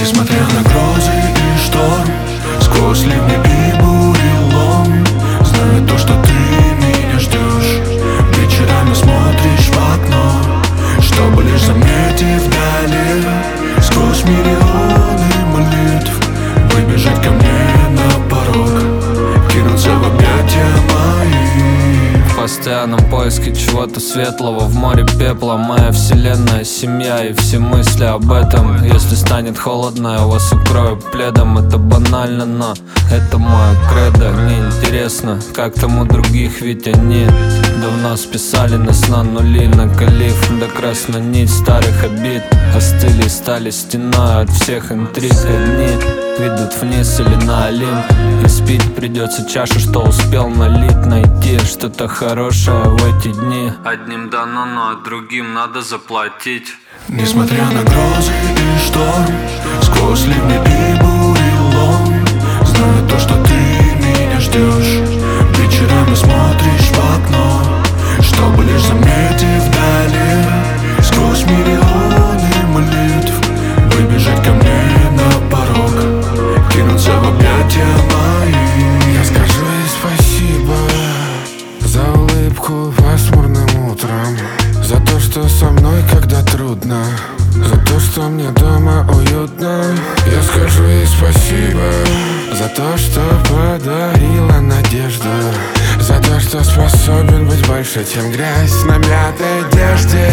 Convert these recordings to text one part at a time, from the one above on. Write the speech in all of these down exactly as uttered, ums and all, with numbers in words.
Несмотря на грозы и шторм, сквозь ливни и бурелом, знаю то, что ты меня ждешь. Вечерами смотришь в окно, чтобы лишь заметив вдали, сквозь миллионы молитв, выбежать ко мне на порог, кинуться в объятия мои. В постоянном поиске чего-то светлого, в море пепла моя вселенная, семья и все мысли об этом. Если станет холодно, я вас укрою пледом. Это банально, но это мое кредо. Мне интересно, как там у других, ведь они давно списали нас на нули, накалив до красной нить старых обид. Остыли и стали стеной от всех интриг. Одни ведут вниз или на Олимп, и спить придется чашу, что успел налить. Найти что-то хорошее в эти дни. Одним дано, но другим надо заплатить. Несмотря на грозы и шторм, сквозь ливни и бурелом, знаю то, что ты меня ждешь. Вечерами смотришь в окно, чтобы лишь заметив вдали, сквозь миллионы молитв, выбежать ко мне на порог, кинуться в объятия мои. Я скажу ей спасибо за улыбку пасмурным утром, за то, что со мной, когда трудно, за то, что мне дома уютно. Я скажу ей спасибо за то, что подарила надежду, за то, что способен быть больше, чем грязь на мятой одежде.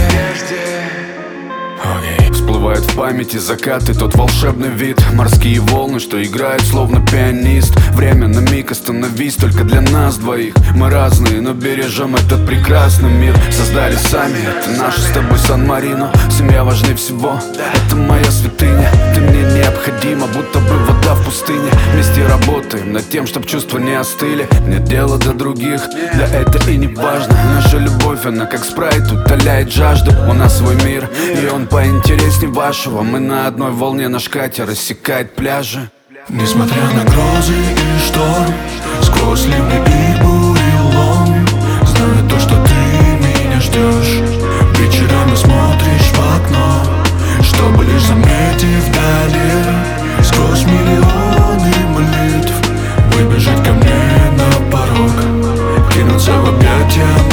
Okay. Всплывает в памяти закат и тот волшебный вид, морские волны, что играют словно пианист. Время на миг остановись, только для нас двоих. Мы разные, но бережем этот прекрасный мир. Создали сами, это наше с тобой Сан-Марино. Семья важнее всего, это моя святыня. Ты мне необходима, будто бы вода в пустыне. Вместе работаем над тем, чтоб чувства не остыли. Нет дела до других, да это и не важно. Наша любовь, она как спрайт, утоляет жажду. У нас свой мир, и он поинтересней вашего. Мы на одной волне, наш катер рассекает пляжи. Несмотря на грозы и шторм, сквозь ливни и бурелом, знаю то, что ты меня ждешь. Вечерами смотришь в окно, чтобы лишь заметив вдали, сквозь миллионы молитв, выбежать ко мне на порог, кинуться в объятия